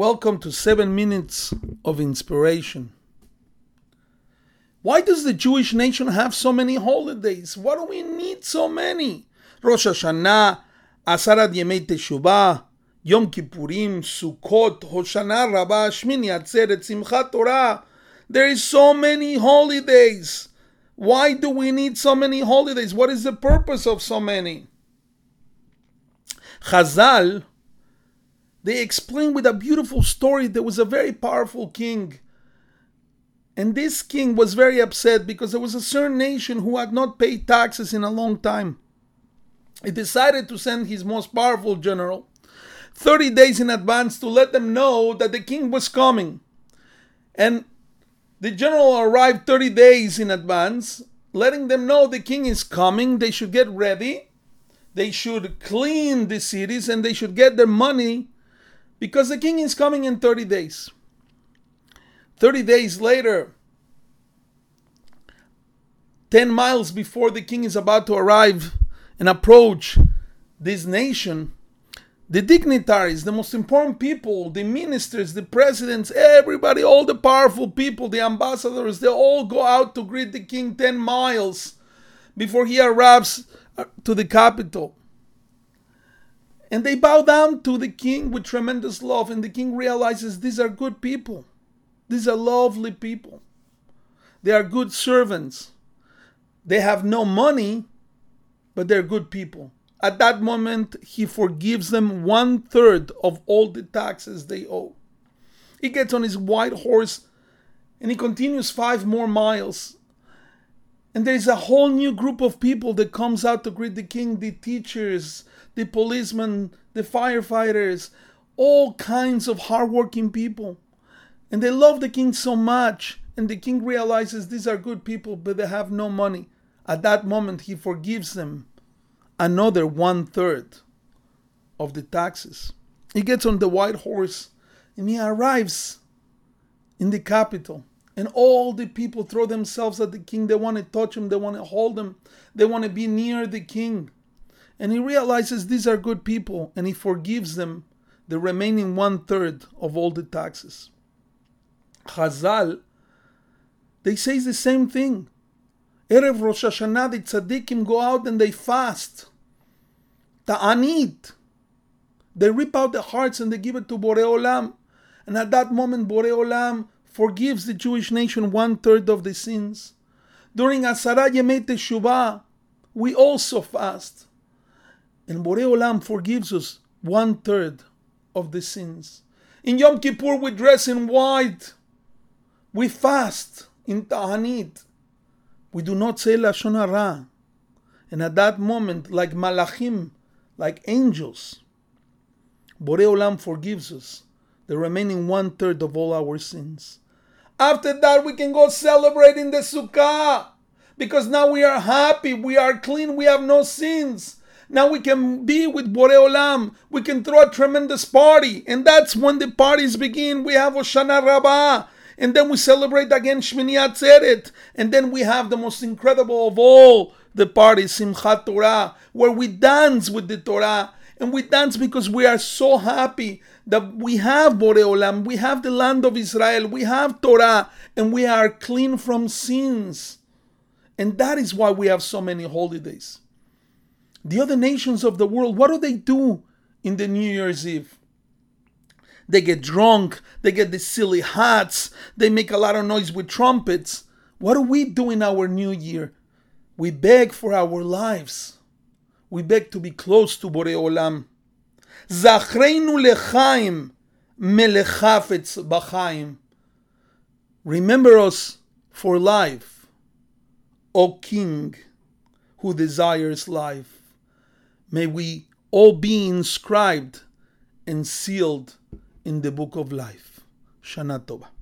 Welcome to 7 Minutes of Inspiration. Why does the Jewish nation have so many holidays? Why do we need so many? Rosh Hashanah, Asarat Yemei Teshuvah, Yom Kippurim, Sukkot, Hoshana Rabbah, Shmini Atzeret, Simchat Torah. There is so many holidays. Why do we need so many holidays? What is the purpose of so many? Chazal, they explain with a beautiful story. There was a very powerful king. And this king was very upset because there was a certain nation who had not paid taxes in a long time. He decided to send his most powerful general 30 days in advance to let them know that the king was coming. And the general arrived 30 days in advance, letting them know the king is coming. They should get ready. They should clean the cities and they should get their money because the king is coming in 30 days. 30 days later, 10 miles before the king is about to arrive and approach this nation, the dignitaries, the most important people, the ministers, the presidents, everybody, all the powerful people, the ambassadors, they all go out to greet the king 10 miles before he arrives to the capital. And they bow down to the king with tremendous love. And the king realizes these are good people. These are lovely people. They are good servants. They have no money, but they're good people. At that moment, he forgives them 1/3 of all the taxes they owe. He gets on his white horse and he continues 5 more miles. And there's a whole new group of people that comes out to greet the king, the teachers, the policemen, the firefighters, all kinds of hardworking people. And they love the king so much. And the king realizes these are good people, but they have no money. At that moment, he forgives them another 1/3 of the taxes. He gets on the white horse and he arrives in the capital. And all the people throw themselves at the king. They want to touch him. They want to hold him. They want to be near the king. And he realizes these are good people. And he forgives them the remaining 1/3 of all the taxes. Chazal, they say the same thing. Erev Rosh Hashanah, the tzaddikim go out and they fast. Ta'anit. They rip out the hearts and they give it to Borei Olam. And at that moment, Borei Olam forgives the Jewish nation 1/3 of the sins. During Asarat Yemei Teshuvah, we also fast. And Borei Olam forgives us 1/3 of the sins. In Yom Kippur, we dress in white. We fast in Ta'anit. We do not say Lashon Hara. And at that moment, like Malachim, like angels, Borei Olam forgives us the remaining 1/3 of all our sins. After that, we can go celebrate in the Sukkah. Because now we are happy, we are clean, we have no sins. Now we can be with Borei Olam. We can throw a tremendous party. And that's when the parties begin. We have Hoshana Rabbah. And then we celebrate again Shmini Atzeret. And then we have the most incredible of all the parties, Simchat Torah, where we dance with the Torah. And we dance because we are so happy that we have Borei Olam, we have the land of Israel, we have Torah, and we are clean from sins. And that is why we have so many holidays. The other nations of the world, what do in the New Year's Eve? They get drunk, they get the silly hats, they make a lot of noise with trumpets. What do we do in our New Year? We beg for our lives. We beg to be close to Borei Olam. Zachreinu lechaim melech chafetz b'chaim. Remember us for life, O King, who desires life. May we all be inscribed and sealed in the book of life. Shana Tova.